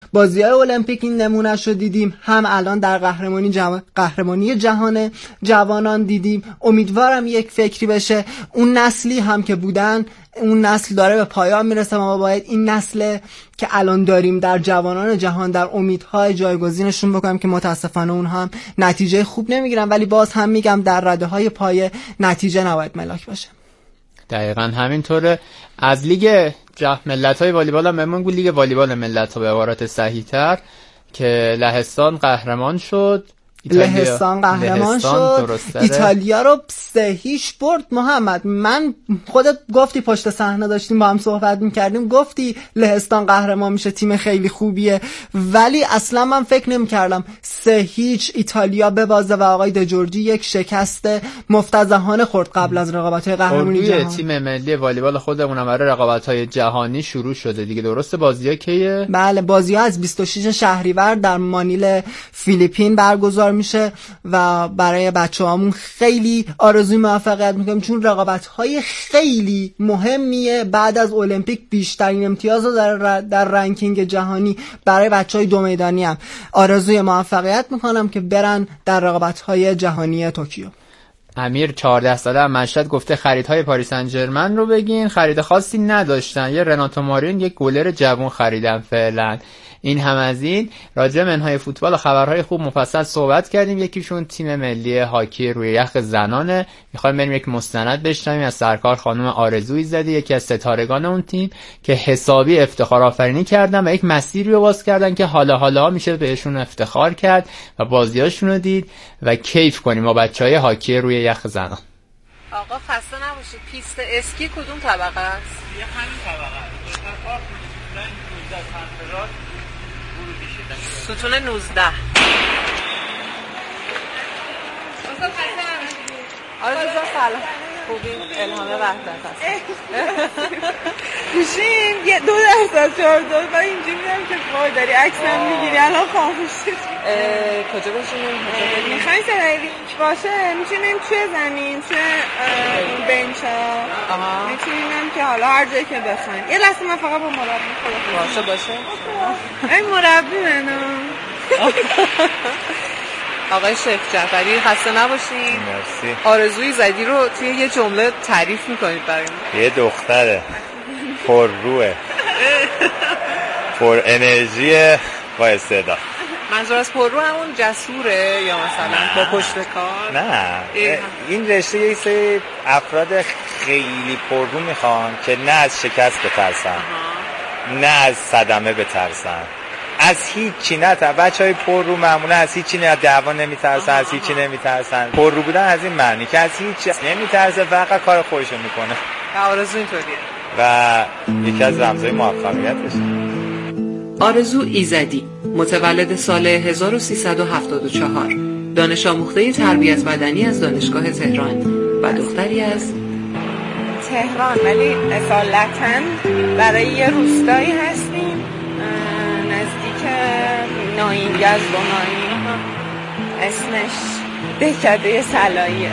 بازی‌های المپیک این نمونه‌شو دیدیم، هم الان در قهرمانی جهان جوانان دیدیم. امیدوارم یک فکری بشه، اون نسلی هم که بودن، اون نسل داره به پایان میرسه، ما باید این نسل که الان داریم در جوانان جهان در امیدهای جایگزینشون بکنم که متاسفانه اون هم نتیجه خوب نمیگیرن، ولی باز هم میگم در رده‌های پایه نتیجه نباید ملاک باشه. دقیقاً همینطوره. از لیگ ملت‌های والیبال هم بهمون لیگ والیبال ملت‌ها به عبارت صحیح‌تر که لهستان قهرمان شد. لهستان قهرمان شد، ایتالیا رو 3-0 برد. محمد، من خودت گفتی پشت صحنه داشتیم با هم صحبت میکردیم، گفتی لهستان قهرمان میشه، تیم خیلی خوبیه، ولی اصلا من فکر نمیکردم 3-0 ایتالیا ببازه و آقای دجورجی یک شکست مفتضحانه خورد قبل از رقابت‌های قهرمانی جهان. تیم ملی والیبال خودمون هم برای رقابت‌های جهانی شروع شده دیگه، درسته؟ بازی‌ها کیه؟ بله، بازی‌ها از 26 شهریور در مانیل فیلیپین برگزار میشه و برای بچه‌هامون خیلی آرزوی موفقیت میکنم، چون رقابت‌های خیلی مهمیه. بعد از المپیک بیشترین امتیاز رو در رنکینگ جهانی برای بچه‌های دو میدانی هم آرزوی موفقیت میکنم که برن در رقابت‌های جهانی توکیو. امیر 14 ساله هم مشهد گفته خریدهای پاریس سن ژرمن رو بگین. خرید خاصی نداشتن، یه رناتو مارین، یک گلر جوان خریدن فعلا. این هم از این. راجع به منهای فوتبال و خبرهای خوب مفصل صحبت کردیم. یکیشون تیم ملی هاکی روی یخ زنانه. میخوایم بریم یک مستند بشنویم از سرکار خانم آرزو ایزدی، یکی از ستارگان اون تیم که حسابی افتخار آفرینی کردن و یک مسیری رو باز کردن که حالا میشه بهشون افتخار کرد و بازیاشون رو دید و کیف کنیم با بچهای هاکی روی یخ زنان. آقا خسته نباشید. پیست اسکی کدوم طبقه است؟ یه همین طبقه است. اتفاق 19 سانتیمتر ستون 19. آرزو جان سلام. خوبی؟ الهام وحدت هست. گوشیم یه 2% شارژ داد و اینجوری میدم که وای داری عکسم میگیری الان خاموش شد. کجا بشینیم؟ میخوایی سرای لینک باشه میتونیم توی زمین توی این بنچا میتونیم که حالا هر جایی که بخواین. یه لحظه من فقط با مربی خودم باشه این مربی منم. آقای شیخ جعفری خسته نباشید. مرسی. آرزوی زدی رو توی یه جمله تعریف میکنید برای ما. یه دختره پر روحه، پر انرژی، با استعداد. منظور از پر رو همون جسوره یا مثلا با پشت کار؟ نه این رشته یه سری افراد خیلی پر رو میخوان که نه از شکست بترسن، نه از صدمه بترسن، از هیچی نه. بچهای پر رو معمولا از هیچی نه، دعوا نمیترسن، از هیچی نمیترسن. پر رو بودن از این معنی که از هیچ نمیترسه، فقط کار خودشو میکنه. آرزو اینطوریه و یکی از رمزهای موفقیتش. آرزو ایزدی متولد سال 1374، دانش آموخته تربیت بدنی از دانشگاه تهران و دختری از تهران، ولی اصالتاً برای یه روستایی هستیم نزدیک ناینگز و ناین، اسمش دهکده سلاییه.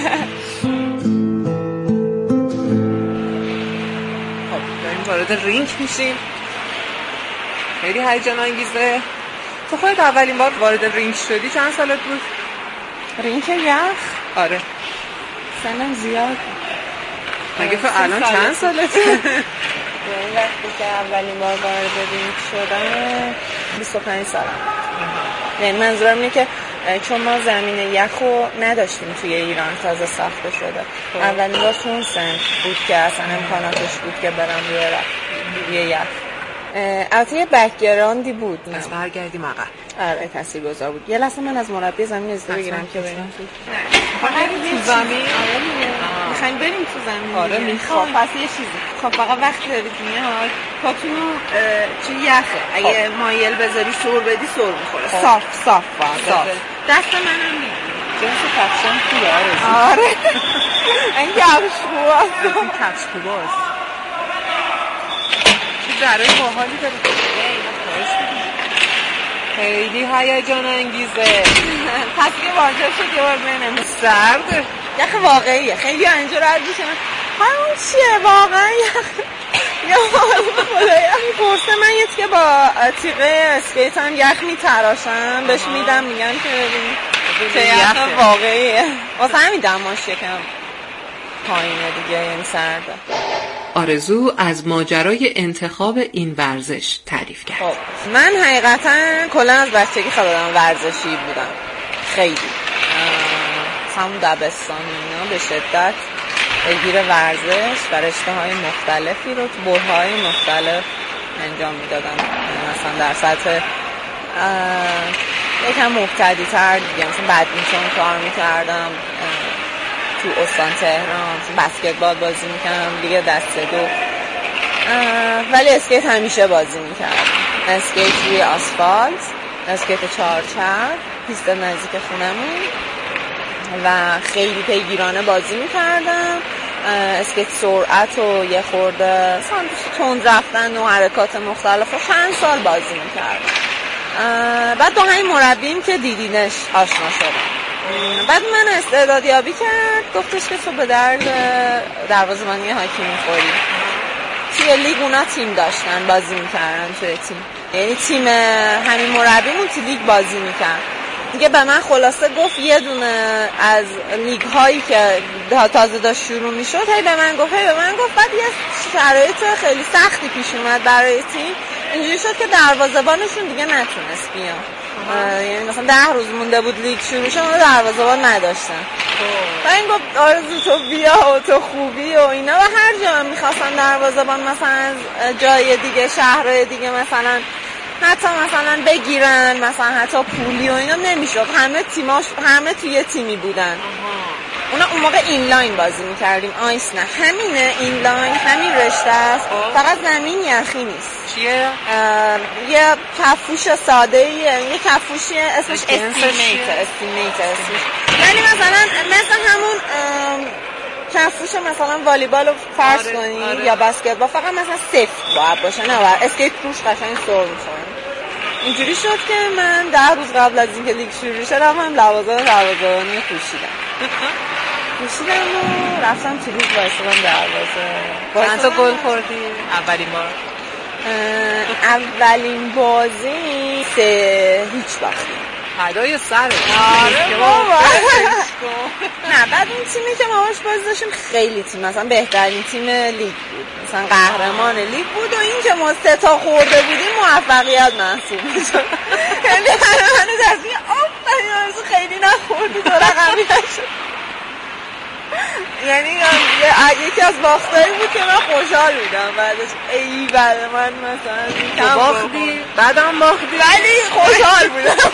خب داریم وارد رینگ میشیم، خیلی هیجان انگیزه. تو خودت اولین بار وارد رینگ شدی چند سالت بود؟ رینگ یخ؟ آره. سنم زیاد. مگه تو الان چند سالته؟ این وقتی که اولین بار وارد رینگ شدم 25 سالم. یعنی منظورم اینه که چون ما زمین یخو نداشتیم توی ایران، تازه ساخته شده. اولین بار تو اون سن بود که اصلا امکاناتش بود که برم روی یخ. البته یه بک‌گراندی بود. پس برگردیم عقب. آره تاثیرگذار بود. یه لحظه من از مربی زمین اجازه بگیرم که بریم تو زمین. میخواین بریم تو زمین؟ آره میخوام. پس یه چیزی. خب فقط وقتی دارید میاد پاتون توی یخه. اگه مایل بذاری سر بدی سر میخوره. صاف باشه. دست منم میگیری. جنس کفشم خوبه آرزو. آره. این کفش خوبه. این کفش خوبه است. درای باحالی داره. خیلی هیجان انگیزه. پس یه واجه شد یه بار بینم سرده. یخ واقعیه. خیلی اینجا رد میشن. همون چیه واقعا یا پرسه من یه که با تیغه اسکیت هم یخ میتراشم بهش میدم میگن که ببین چه یخ واقعیه واسه همین دماش یکم پایینه دیگه یعنی سرده. آرزو از ماجرای انتخاب این ورزش تعریف کرد. من حقیقتا کلا از بچگی خیلی ورزشی بودم خیلی همون دبستان اینا به شدت بگیر ورزش و رشته‌های مختلفی رو تو برهه‌های مختلف انجام میدادم مثلا در سطح یکم مبتدی تر دیگه مثلا بدمینتون کار میکردم تو استان تهران بسکتبال بازی میکردم دیگه دسته دو ولی اسکیت همیشه بازی میکردم اسکیت روی آسفالت اسکیت چهارچرخ پیست نزدیک خونمون و خیلی پیگیرانه بازی میکردم اسکیت سرعت و یه خورده تند رفتن و حرکات مختلف و چند سال بازی میکردم بعد با همین مربیم که دیدینش آشنا شدم بعد من استعدادیابی کرد گفتش که تو به درد دروازه‌بانی هاکی میخوری توی لیگ اونا تیم داشتن بازی میکردن توی تیم یعنی تیم همین مربیمون توی لیگ بازی میکرد دیگه به من خلاصه گفت یه دونه از لیگ هایی که تازه داشت شروع میشد هی به من گفت بعد یه شرایط خیلی سختی پیش اومد برای تیم اینجوری شد که دروازه‌بانشون دیگه نتونست بیان یعنی مثلا 10 روز مونده بود لیگ شروع شد و دروازه‌بان نداشتن و این گفت آرزو تو بیا و تو خوبی و اینا و هر جا میخواستن دروازه‌بان مثلا از جای دیگه شهرهای دیگه مثلا حتی مثلا بگیرن مثلا حتی پولی و اینا نمیشد همه توی تیمی بودن اونا اون موقع اینلاین بازی میکردیم آیس نه همینه اینلاین همین رشته است فقط زمین یخی نیست چیه؟ یه کفوش ساده یه کفوشی اسمش استیمیت اسمش یعنی مثلا همون کفوش مثلا والیبال رو فرض کنی یا بسکتبال فقط مثلا سفت باید باشه نه باید اسکیت روش قشنگ سر میخورن اینجوری شد که من 10 روز قبل از اینکه لیگ شروع شد هم دروازه‌بانی پوشیدم و رفتم تو لیگ وایسادم دروازه چند تا گل خوردی اولین بازی 3-0 باختیم هدای سره آره بابا نه بعد اون تیمی که ما باش بازی داشتیم خیلی تیم مثلا بهترین تیم لیگ بود مثلا قهرمان لیگ بود و این که ما 3 تا خورده بودیم موفقیت محسوب میشد یعنی من دستی آفرین خیلی نخوردی تو رقمی نشد یعنی یکی از باختایی بود که من خوشحال بودم بعدش ای بعد من مثلا باختی بعدم باختی ولی خوشحال بودم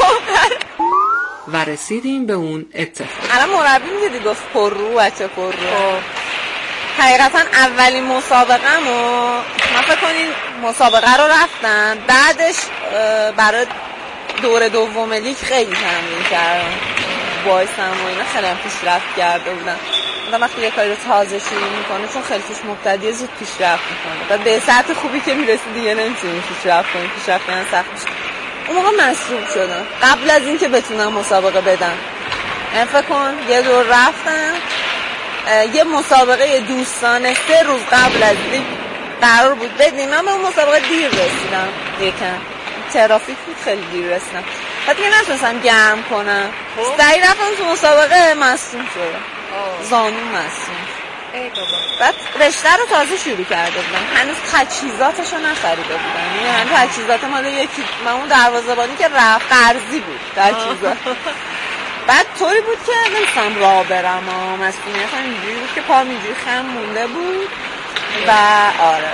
و رسیدیم به اون اتفاق الان مربی میدیدی گفت بچه پر رو حقیقتا اولین مسابقه‌مو من فکر کنین مسابقه رو رفتم بعدش برای دور دوم لیگ خیلی تمرین کردم وایسم و اینا خیلی هم پیشرفت کرده بودم وقتی یه کاری رو تازه شروع میکنه چون خیلی توش مبتدیه زود پیشرفت میکنه بعد به سطح خوبی که میرسی دیگه نمیتونی پیشرفت کنی پیشرفت کردن سخت میشه اون موقع مصروف شدم قبل از اینکه بتونم مسابقه بدم فکر کن یه دور رفتم یه مسابقه دوستانه 3 روز قبل از لیگ قرار بود بدیم من به اون مسابقه دیر رسیدم یکم ترافیک بود خیلی دیر رسیدم بعد دیگه نتونستم گرم کنم سعی رفتم تو مسابقه مصدوم شدم زانو مصدوم بعد رشته رو تازه شروع کرده بودم هنوز تجهیزاتشو نخریده بودم یعنی هنوز تجهیزات مال یکی من اون دروازه‌بانی که رفت قرضی بود تجهیزات بعد طوری بود که نمی‌تونم راه برم و مسئولیت هم اینجوری بود که پام اینجوری خم مونده بود و آره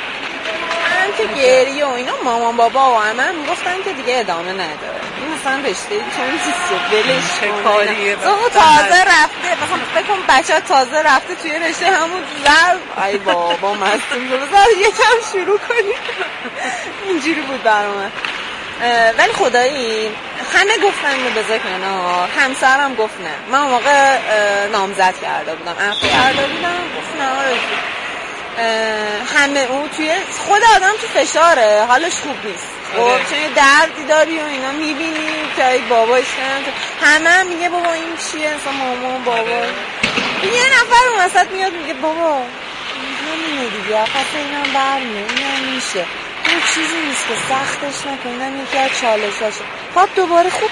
من که گریه و اینا مامان بابا و عمم میگفتن که دیگه ادامه نداره این مثلا رشته چون چیزو ولش کاریه تازه رفته مثلا فکر کنم بچه تازه رفته توی رشته همون زرد ای بابا مستون بذار یکم شروع کنی اینجوری بود برام ولی خدایی همه گفتن اینو بذار کنار همسرم گفت نه من اون موقع نامزد کرده بودم عقد کرده بودم گفت نه همه اون توی خود آدم تو فشاره حالش خوب نیست خب چون یه دردی داری و اینا میبینی که ای بابایش همه میگه بابا این چیه اصلا مامان بابا یه نفر اون وسط میاد میگه بابا همینه دیگه، پس اینم برمیه، اینم میشه. این چیزی نیست که سختش نکنم، یکی از چالشاشه. خب دوباره خوب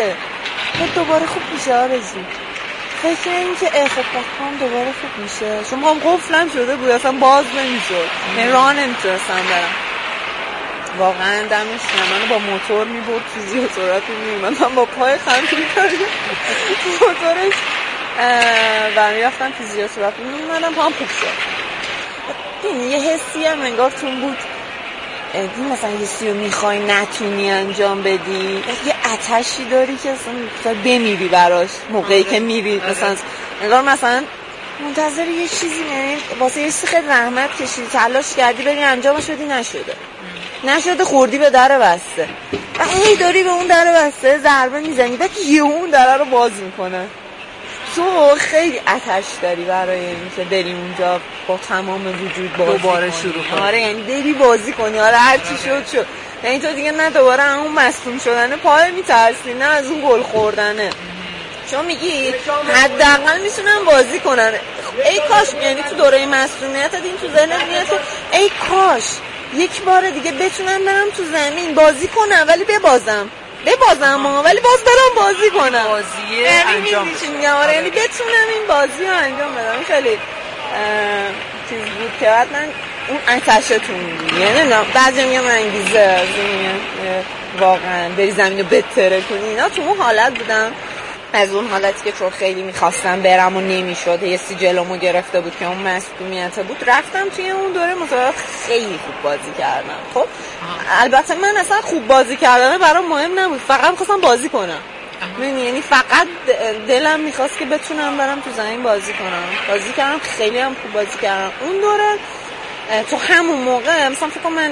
میشه آرزو. فکر این که خب پاکام دوباره خوب میشه، چون هم قفلم شده بود اصلا باز نمیشد، راه نمیتونستم برم. واقعا دمش منو با موتور میبرد فیزیوتراپی میومدم با پای خم میکردم موتورش و میرفتم فیزیوتراپی میومدم پاهم خوب شد. این یه حسی هم انگار تون بود، این مثلا یه سیو میخوای نتونی انجام بدی، یه آتشی داری که اصلا بمیری براش موقعی که میری، مثلا انگار مثلا منتظر یه چیزی واسه یه چیزی خیلی زحمت کشیدی، تلاش کردی بری انجامش بدی، نشده خوردی به در بسته و هی داری به اون در بسته ضربه میزنی، بعد یه اون در رو باز میکنه. تو خیلی آتش داری برای اینکه بری اونجا با تمام وجود بازی دوباره شروع کنی. آره یعنی بری بازی کنی، آره هر چی شد. یعنی تو دیگه نه دوباره اون مصدوم شدن پای میترسی، نه از اون گل خوردنه، چون میگی حداقل میتونم بازی کنن. ای کاش، یعنی تو دوره مصدومیت این تو ذهنت میاد ای کاش یک بار دیگه بتونم برم تو زمین بازی کنم، ولی ببازم ولی باز برم بازی کنم، بازی انجام بدم. آره یعنی بتونم این بازی رو انجام بدم. خیلی چیز بود که بعد من اون آتشتون بود، یعنی نمیدونم بعضی میگم انگیزه واقعا بری زمین رو بتره کنی، اینا تو اون حالت بودم. از اون حالتی که چون خیلی میخواستم برم و نمیشد، یه سی جلومو گرفته بود که اون مسئولیت بود، رفتم توی اون دوره مسابقات خیلی خوب بازی کردم. خب البته من اصلا خوب بازی کردن برام مهم نبود، فقط میخواستم بازی کنم. یعنی فقط دلم میخواست که بتونم برم تو زمین بازی کردم، خیلی هم خوب بازی کردم اون دوره. تو همون موقع مثلا فکر کنم من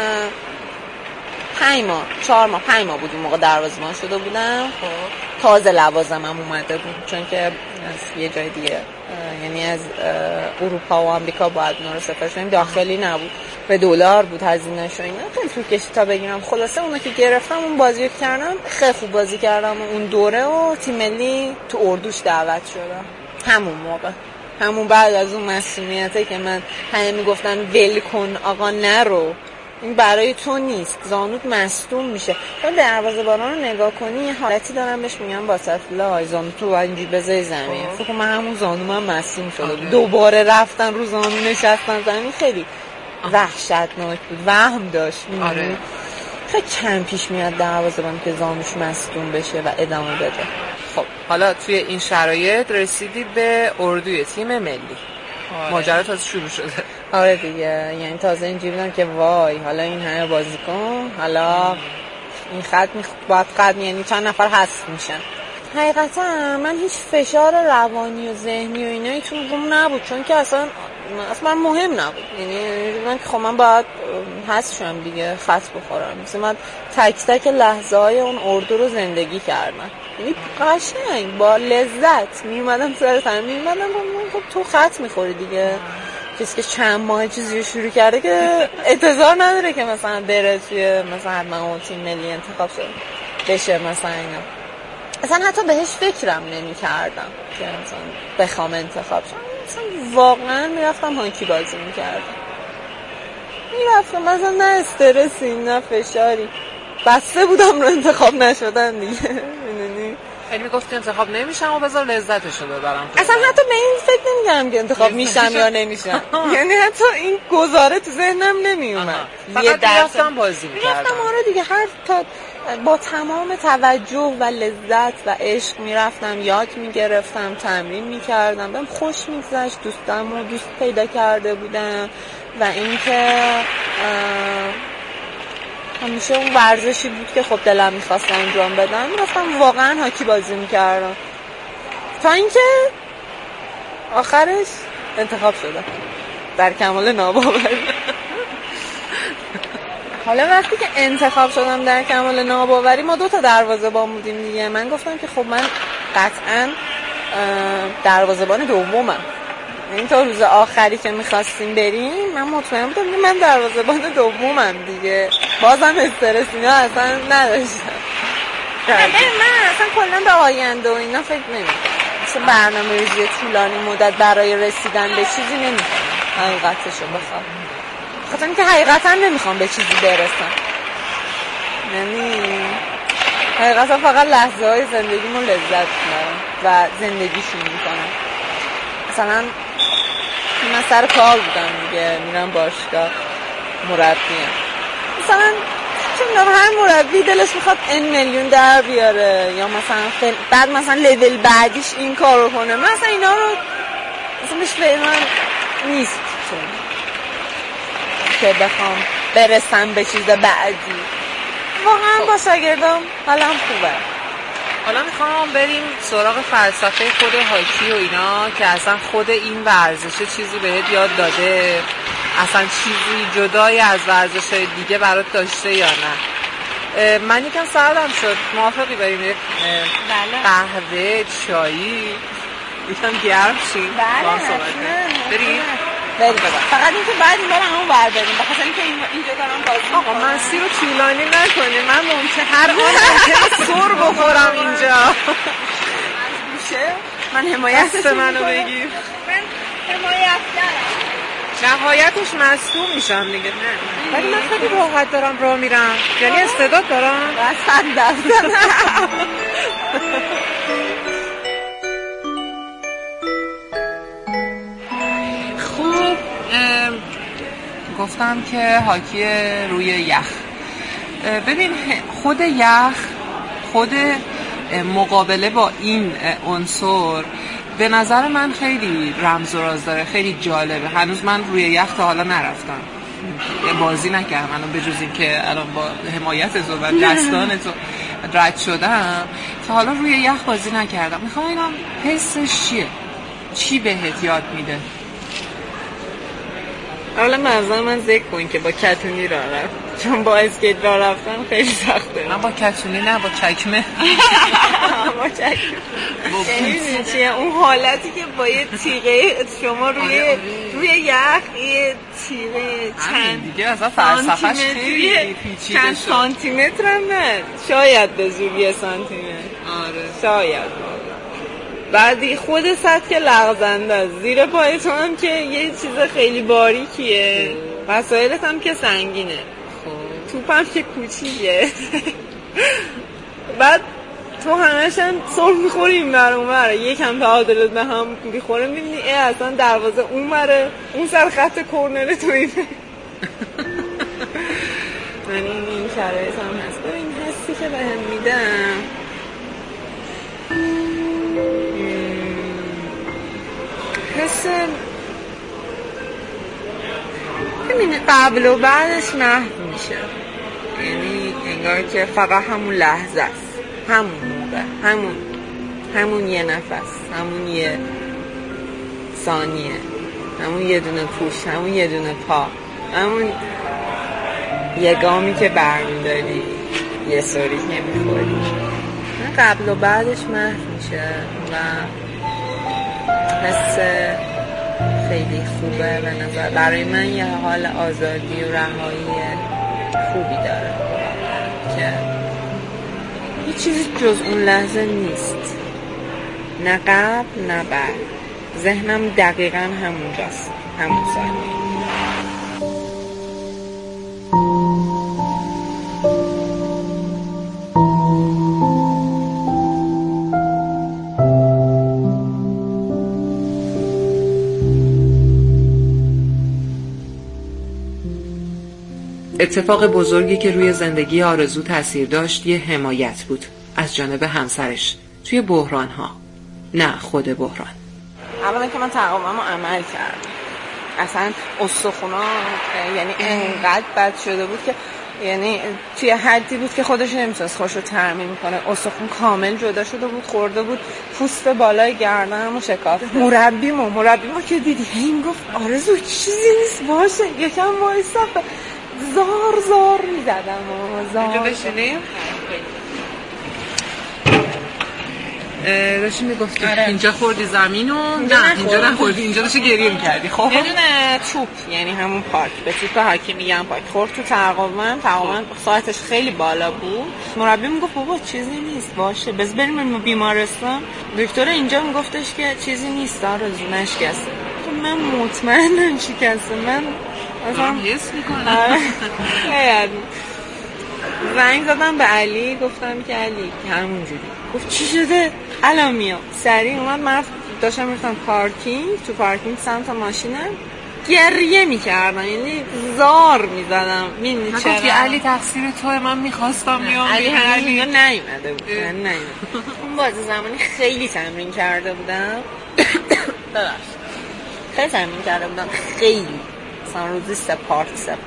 5 ماه بود اون موقع دروازه‌بان شده بودم. خب تازه لوازمم اومده بود، چون که از یه جای دیگه، یعنی از اروپا و آمریکا باید اونا رو سفارش بدیم، داخلی نبود، به دلار بود هزینه‌ش و اینا. خیلی طول کشید تا بگیرم. خلاصه اونا که گرفتم اون بازی کردم، خیلی خوب بازی کردم اون دوره و تیم ملی تو اردوش دعوت شدم. همون موقع، همون بعد از اون مسئولیته که من همه میگفتن ول کن آقا نرو، این برای تو نیست، زانوت مصدوم میشه. تو دروازه‌بانان رو نگاه کنی یه حالتی دارم بهش میگم باتفلای، زانو تو اینجوری بذاری زمین. فکر کنم من همون زانومم مصدوم شده بود، دوباره رفتن رو زانو نشستن زمین، خیلی وحشتناک بود، وهم داشت. آره خیلی کم پیش میاد دروازه‌بان که زانوش مصدوم بشه و ادامه بده. خب حالا توی این شرایط رسیدید به اردوی تیم ملی. ماجرا تازه شروع شده. آره دیگه، یعنی تازه اینجوری بودم که وای حالا این همه بازیکن، حالا این خط باید خط، یعنی چند نفر حذف میشن. حقیقتا من هیچ فشار روانی و ذهنی و اینایی تو روم نبود، چون که اصلا مهم نبود. یعنی من که خب من باید حذف شم دیگه، خط بخورم. مثلا من تک تک لحظه های اون اردو رو زندگی کردم، یعنی قشنگ با لذت میومدم سر تمرین، میومدم خب تو خط میخوری دیگه. کسی که چند ماه چیزی رو شروع کرده که انتظار نداره که مثلا بره توی مثلا حتما اون تیم ملی انتخاب بشه مثلا اینا. اصلا حتی بهش فکرم نمی کردم که مثلا بخوام انتخاب شم. مثلا واقعا میرفتم هاکی بازی میکردم، میرفتم مثلا نه استرسی نه فشاری، بسته بودم رو انتخاب نشدن دیگه. یعنی میگفتی انتخاب نمیشم و بذار لذتشو ببرم. اصلا حتی به این فکر نمی‌کردم که انتخاب میشم یا نمیشم. یعنی حتی این گزاره تو ذهنم نمیومد. یه درسم بازی می‌کردم. آره دیگه، هر تا با تمام توجه و لذت و عشق میرفتم، یاد میگرفتم، تمرین میکردم، بهم خوش میگذشت، دوستم رو دوست پیدا کرده بودم و اینکه همیشه اون ورزشی بود که خب دلم میخواست انجام بدم. میرفتم واقعا هاکی بازی میکردم تا اینکه آخرش انتخاب شدم در کمال ناباوری. حالا وقتی که انتخاب شدم در کمال ناباوری، ما 2 تا دروازه‌بان بودیم دیگه. من گفتم که خب من قطعا دروازه‌بان دومم. این تا روز آخری که میخواستیم بریم من مطمئن بودم که من دروازه‌بان دومم دیگه. بازم استرس اینا اصلا نداشتم. من اصلا کلا به آینده و اینا فکر نمی‌کنم. مثلا برنامه‌ریزی طولانی مدت برای رسیدن به چیزی نمی‌کنم. حقیقتشو بخوام، خاطر اینکه حقیقتا نمیخوام به چیزی برسم، یعنی حقیقتا فقط لحظه های زندگیمو لذت میبرم و زندگیشون میکنم. مثلا من سر کار بودم دیگه، میرم باشگاه، مربیم، مثلا چون هر مربی دلش میخواد این میلیون در بیاره یا مثلا بعد مثلا لول بعدیش این کارو کنه، مثلا اینا رو مثلا به من نیست چون که بخوام برسم به چیز بعدی. واقعا با شاگردام حالم خوبه. حالا میخوام بریم سراغ فلسفه خود هاکی و اینا که اصلا خود این ورزشه چیزی بهت یاد داده، اصلا چیزی جدای از ورزش‌های دیگه برات داشته یا نه؟ من یکم سردم شد، موافقی بریم یک قهوه چایی یکم گرم شیم؟ بله بریم؟ فقط اینکه بعد این بارم همون برداریم بخاطر اینکه اینجا دارم بازی میکنم. آقا مسیر رو طولانی نکنیم، من ممکنه هر آن ممکنه سر بخورم اینجا. من حمایت منو بگیر. من حمایت دارم. نهایتش مصدوم میشم دیگه. ولی من خیلی راحت دارم راه میرم، یعنی استعداد دارم. بس خوب گفتم که هاکی روی یخ. ببین خود یخ، خود مقابله با این عنصر به نظر من خیلی رمز و راز داره، خیلی جالبه. هنوز من روی یخ تا حالا نرفتم، بازی نکردم، الان به جز این که الان با حمایت تو و دستان تو رد شدم تا حالا روی یخ بازی نکردم. میخوام اینم حسش چیه؟ چی بهت یاد میده؟ اولا منظور من ذکر کن که با کتونی راه رفت، چون با اسکیت راه رفتن خیلی سخته. من با کتونی نه، با چکمه. با چکمه چیه اون حالتی که با یه تیغه شما روی یخ یه تیغه چند دیگه اصلا فلسفه‌اش خیلی پیچیده چند شد. سانتی متر هم نه، شاید به زور یه سانتی متر. آره شاید بعدی خود سطح لغزنده است، زیر پایتون هم که یه چیز خیلی باریکیه، وسایلت هم که سنگینه، توپم که کوچیکه. بعد تو همش هم سر میخوری این بر اون بره، یکم تعادلت به هم میخوره، میبینی اصلا دروازه اون بره، اون سر خط کورنر تو اینه. من این شرایط هم هست. این حسی که به هم میدم حس همین قبل و بعدش محو میشه، یعنی انگار که فقط همون لحظه است، همون موقع، همون یه نفس، همون یه ثانیه، همون یه دونه پوش، همون یه دونه پا، همون یه گامی که برمیداری، یه سوری که میخوری. قبل و بعدش محو میشه و حس خیلی خوبه به نظر برای من، یه حال آزادی و رهایی خوبی داره که هیچ چیزی جز اون لحظه نیست، نه قبل نه بعد. ذهنم دقیقاً همونجاست، همون ثانیه. اتفاق بزرگی که روی زندگی آرزو تاثیر داشت یه حمایت بود از جانب همسرش توی بحران‌ها، نه خود بحران. اولا که من تقاوممو عمل کردم، اصلا استخونا یعنی انقدر بد شده بود که یعنی توی حدی بود که خودش نمیتونست خودشو ترمیم کنه. استخون کامل جدا شده بود، خورده بود، پوست بالای گردنمو شکافت. مربی ما که دیدی این گفت آرزو چیزی نیست باشه، یکم وایسا. زار میزدم. اینجا بشینیم؟ داشتی میگفتی اینجا خوردی زمینو؟ نه اینجا نخوردی، اینجا داشتی گریه میکردی. خب یه دونه توپ، یعنی همون پارک، به توپ هاکی میگم پارک، خورد تو تقاوم ساعتش خیلی بالا بود. مربی میگفت بابا چیزی نیست باشه، بس بریم بیمارستان. دکتر اینجا میگفتش که چیزی نیست آرزو، نشکسته. من مطمئنم شکسته. من مثلا حس میکنم. زنگ زدم به علی، گفتم که علی همونجوری. گفت چی شده؟ الان میام. سریع اومد. من داشتم میرفتم پارکینگ، تو پارکینگ سمت ماشینم گریه میکردم، یعنی زار میزدم. میدونی چرا؟ گفتی علی تقصیر توه، من میخواستم بیام. علی هنوز نیومده بود. اون بازی زمانی خیلی تمرین کرده بودم. خیلی تمرین کرده بودم، خیلی مثلا روزی 3 پارت.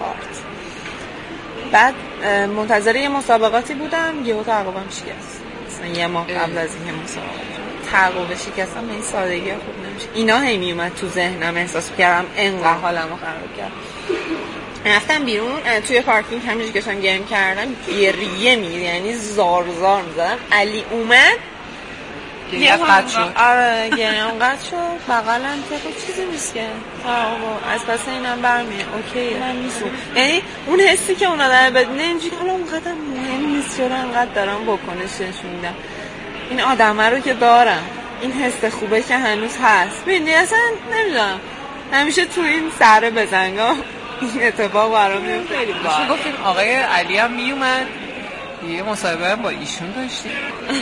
بعد منتظر یه مسابقاتی بودم، یهو تعقیبم شکست. مثلا یه ماه قبل از این مسابقات تعقیب شکستم. به این سادگی خوب نمیشه. اینا هی میومد تو ذهنم، احساس کردم انقدر حالمو خراب کرد. رفتم بیرون توی پارکینگ، همینجوری که داشتم گرم کردم گریه یعنی زار میزدم. علی اومد گریه قطع شد. آره گریه قطع شد. بغلم که چیزی نیست که از پس اینم برمیه، اوکی من نیستم. یعنی اون حسی که اونا داره بدونه اینجوری حالا اونقدر مهم نیست، چرا انقدر دارم بکنش نشوندم. این آدمه رو که دارم، این حس خوبه که هنوز هست. ببینی اصلا نمیدونم، همیشه تو این سره بزنگا این اتفاق برام میفته. خیلی باحال. گفتیم آقای علی هم میومد، یه مصاحبه هم با ایشون داشتیم.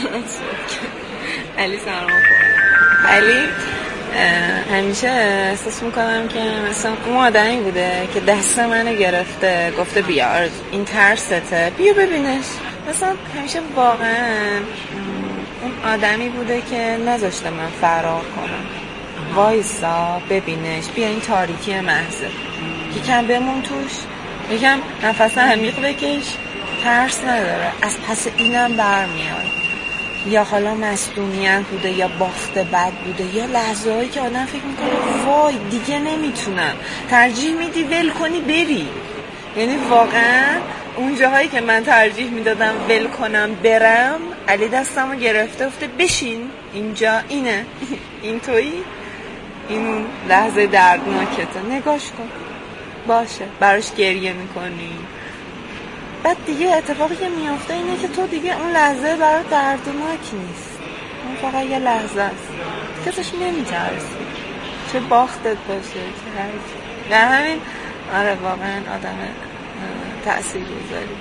علی سلام علی همیشه احساس میکنم که مثلا اون آدمی بوده که دست منو گرفته گفته بیار این ترسته بیا ببینش. مثلا همیشه واقعا اون آدمی بوده که نذاشته من فرار کنم. وایسا ببینش، بیا این تاریکی محضه، یکم بمون توش، یکم نفس عمیق بکش، ترس نداره، از پس اینم برمیاد. یا حالا مصدومیت بوده یا باخت بد بوده یا لحظه هایی که آدم فکر میکنه وای دیگه نمیتونم، ترجیح میدی ول کنی بری. یعنی واقعا اون جاهایی که من ترجیح میدادم ول کنم برم، علی دستمو گرفته گفته بشین اینجا، اینه این تویی، این لحظه دردناکته، نگاش کن باشه، براش گریه میکنی. بعد دیگه اتفاقی که میافته اینه که تو دیگه اون لحظه برای دردناک نیست، اون فقط یه لحظه است که توش نمیترسی، چه باختت باشه چه هرچی. در همین آره واقعا آدم تأثیر گذاری.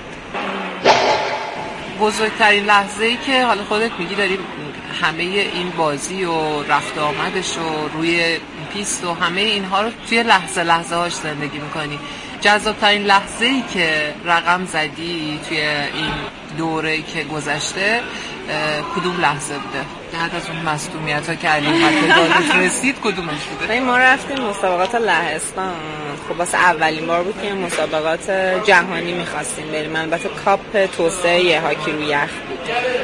بزرگترین لحظه‌ای که حالا خودت میگی داری همه این بازی و رفت آمدش و روی پیست و همه اینها رو توی لحظه هاش زندگی میکنی، جذابترین لحظه‌ای که رقم زدی توی این دوره که گذشته کدوم لحظه بوده؟ بعد از اون مصدومیت‌ها که علی حد دادت رسید کدومش بوده؟ ما رفتیم مسابقات لهستان. خب واسه اولین بار بود که مسابقات جهانی می‌خواستیم بریم. البته کاپ توسعه هاکی روی یخ بود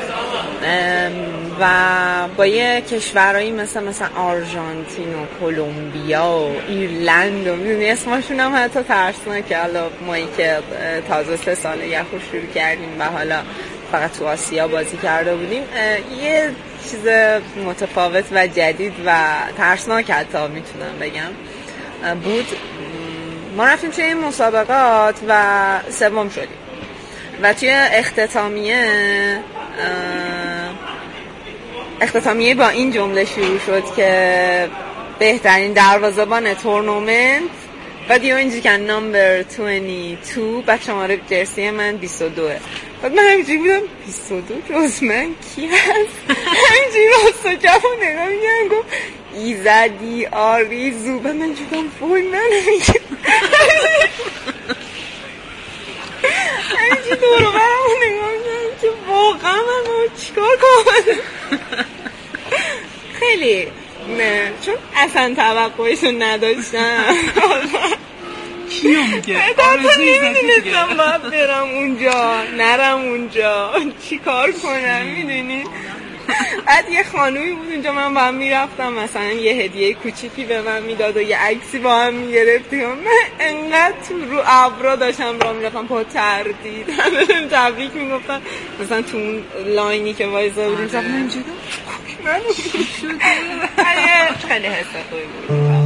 و با یه کشورهایی مثلا آرژانتین و کلمبیا و ایرلند و میدونی اسمشون هم حتی ترسناکه. حالا مایی که تازه 3 سال یخو شروع کردیم و حالا فقط تو آسیا بازی کرده بودیم، یه چیز متفاوت و جدید و ترسناک حتی میتونم بگم بود. ما رفتیم توی این مسابقات و 3م شدیم و توی اختتامیه با این جمله شروع شد که بهترین دروازه‌بان تورنمنت و دیو اینجی که نمبر 22 بعد شماره جرسی من 22. بعد من همینجوری بودم 22 جز من کی هست؟ همینجوری راستا جفا نگاه میگم گفت ایزدی آریزو. بعد من جودم وای من نمیگم همینجوری دورو برمون نگاه میگم که واقعا من چیکار کنم. خیلی نه چون اصلا توقعشون نداشتم. کیو میگه؟ آرزو نمیدونستم باید برم اونجا نرم اونجا چی کار کنم میدونی. بعد یه خانومی بود اونجا، من با هم میرفتم مثلا یه هدیه کوچیکی به من میداد و یه عکسی با هم میگرفتیم. من انقدر رو ابرا داشتم راه میرفتم پا تردید، همه تبریک میگفتن. مثلا تو اون لاینی که وایسا بودیم من اینجا من شده خیلی حس خوبی بود.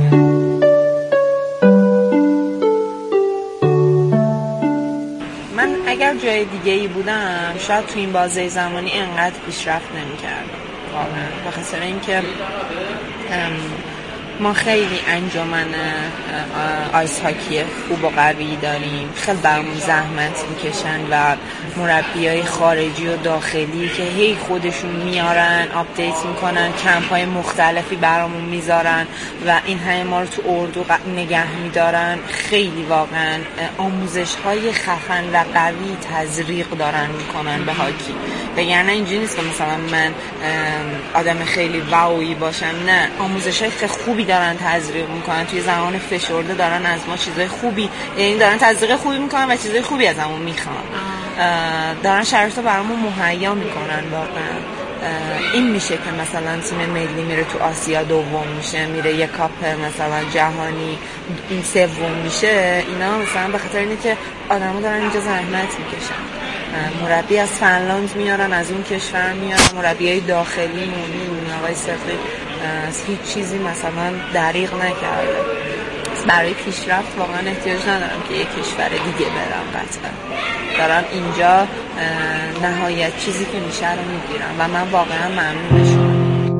من اگر جای دیگه ای بودم شاید تو این بازه زمانی انقدر پیشرفت نمی‌کردم واقعا، به خاطر اینکه ما خیلی انجمن آیس هاکی خوب و قوی داریم، خیلی برامون زحمت میکشن و مربیای خارجی و داخلی که هی خودشون میارن آپدیت میکنن، کمپ‌های مختلفی برامون میذارن و این همه ما رو تو اردو نگه میدارن. خیلی واقعا آموزش‌های خفن و قوی تزریق دارن میکنن به هاکی. وگرنه اینجوری نیست که مثلا من آدم خیلی واویی باشم، نه، آموزش‌های خیلی خوبی دارن تزریق میکنن. توی زمان فشرده دارن از ما چیزای خوبی، یعنی دارن تزریق خوبی میکنن و چیزای خوبی از همون میخوان، دارن شرایط رو برامون مهیا میکنن. واقعا این میشه که مثلا تیم ملی میره تو آسیا دوم میشه، میره یک کاپ مثلا جهانی این سوم میشه. اینا مثلا به خاطر اینه که آدما دارن اینجا زحمت میکشن. مربی از فنلاند میارن، از اون کشور میارن، مربیای داخلی مونی آقای صفی از هیچ چیزی مثلا دریغ نکرده. برای پیشرفت واقعا احتیاج ندارم که یک کشور دیگه برم، قطعا دارن اینجا نهایت چیزی که میشه رو میگیرم و من واقعا ممنونشم.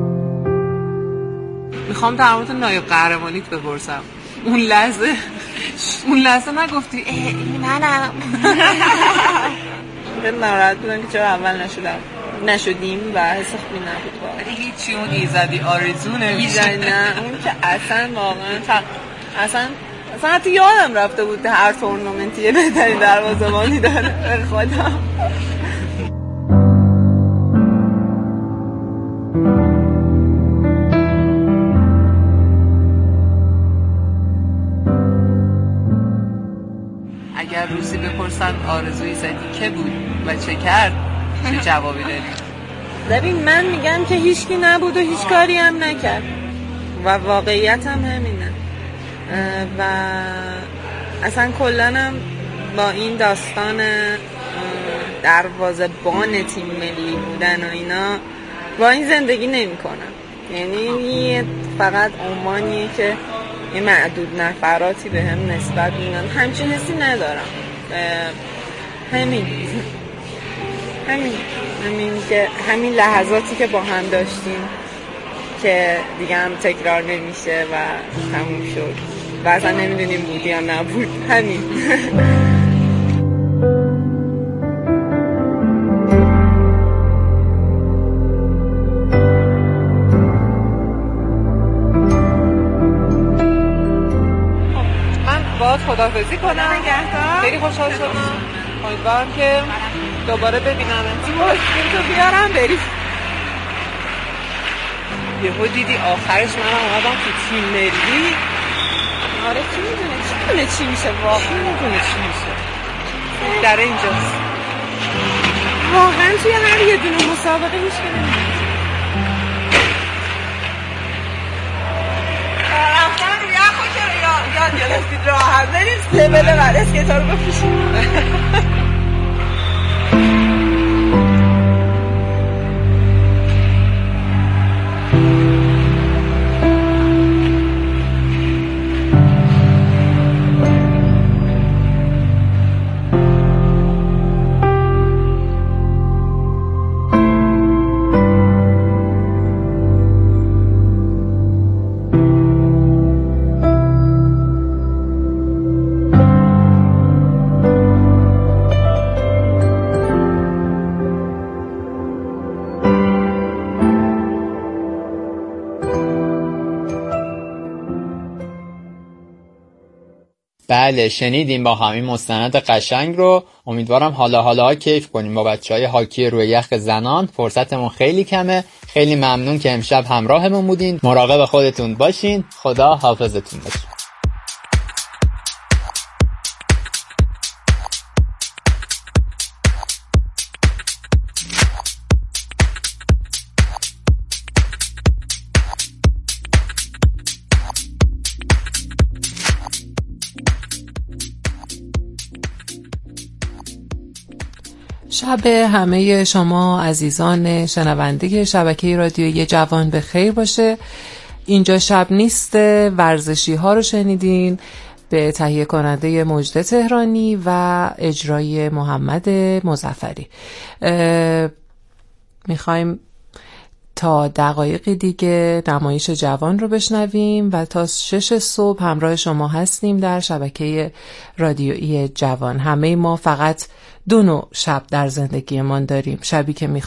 میخوام در مورد نایب قهرمانیت بپرسم. اون لحظه نگفتی این منم؟ ناراحت بودم که چرا اول نشدیم و حس خوبی نبود واقعا. هیچی، اون ایزدی آرزو نمیشه. نه اون که اصلا واقعا اصلا حتی یادم رفته بود هر تورنمنتی بهترین دروازه‌بانی داره. به خدا اگر روزی بپرسن آرزوی زدی که بود و چه کرد، چه جوابی داری؟ ببین من میگم که هیچکی نبود و هیچ کاری هم نکرد و واقعیت هم همینه و اصلا کلنم با این داستان دروازه‌بان تیم ملی بودن و اینا با این زندگی نمی کنم. یعنی فقط عنوانیه که یه معدود نفراتی به هم نسبت میدن، همچین حسی ندارم. همین که همین لحظاتی که با هم داشتیم که دیگه هم تکرار نمیشه و تموم شد و اصلا نمیدونیم بود یا نبود. همین. باید خداحافظی کنم. خیلی خوشحال شدم. امیدوارم که دوباره ببینم تو بیارم بریم. یهو دیدی آخرش منم اومدم تو تیم ملی. آره کی میدونه چی میشه، واقعا میدونه چی میشه. در اینجاست واقعا توی هر یه دونه مسابقه هیچ که نمیشه. رفتن روی اخو چرا یاد گرفتید راحت بریم لول بعد اسکیتا رو بپوشیم. بله شنیدیم با همین مستند قشنگ رو. امیدوارم حالا کیف کنیم با بچهای هاکی روی یخ زنان. فرصتمون خیلی کمه. خیلی ممنون که امشب همراهمون بودین. مراقب خودتون باشین. خدا حافظتون باشه. شب همه شما عزیزان شنونده شبکه رادیویی جوان به خیر باشه. اینجا شب نیست ورزشی ها رو شنیدین به تهیه کننده مجد تهرانی و اجرای محمد مظفری. میخوایم تا دقایق دیگه نمایش جوان رو بشنویم و تا 6 صبح همراه شما هستیم در شبکه رادیویی جوان. همه ما فقط 2 نوع شب در زندگیمان داریم، شبی که